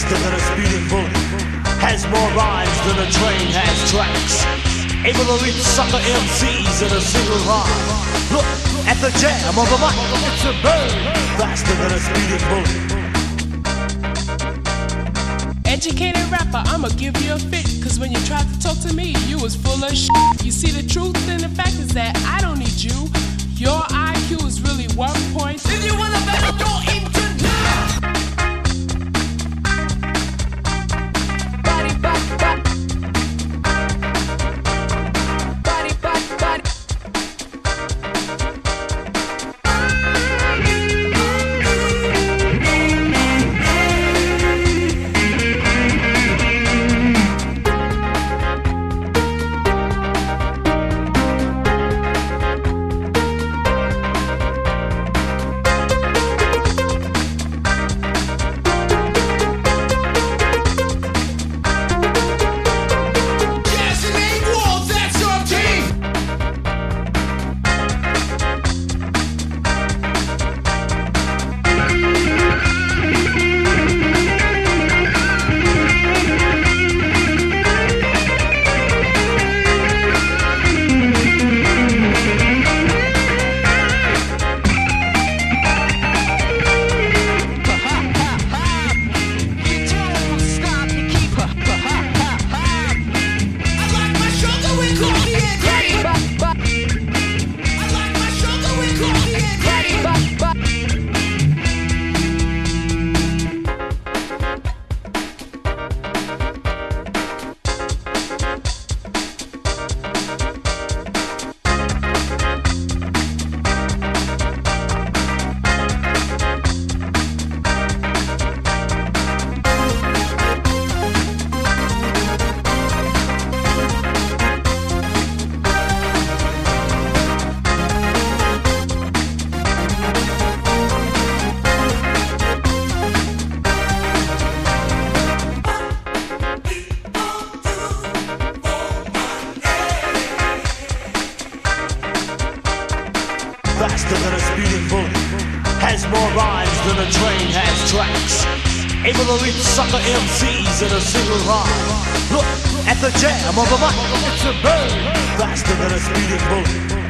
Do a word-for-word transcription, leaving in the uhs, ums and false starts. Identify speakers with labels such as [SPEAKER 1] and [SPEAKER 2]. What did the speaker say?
[SPEAKER 1] faster than a speeding bullet, has more rhymes than a train has tracks, able to reach sucker M Cs in a single rhyme. Look at the jam on the mic, it's a bird, faster than a speeding bullet.
[SPEAKER 2] Educated rapper, I'ma give you a fit, cause when you tried to talk to me, you was full of shit. You see, the truth and the fact is that I don't need you. Your I Q is really one point. If you wanna battle your internet, body, body, body, body, body, body.
[SPEAKER 1] Faster than a speeding bullet, has more rhymes than a train has tracks, able to reach sucker M Cs in a single rhyme. Look at the jam on the mic, it's a bird, faster than a speeding bullet.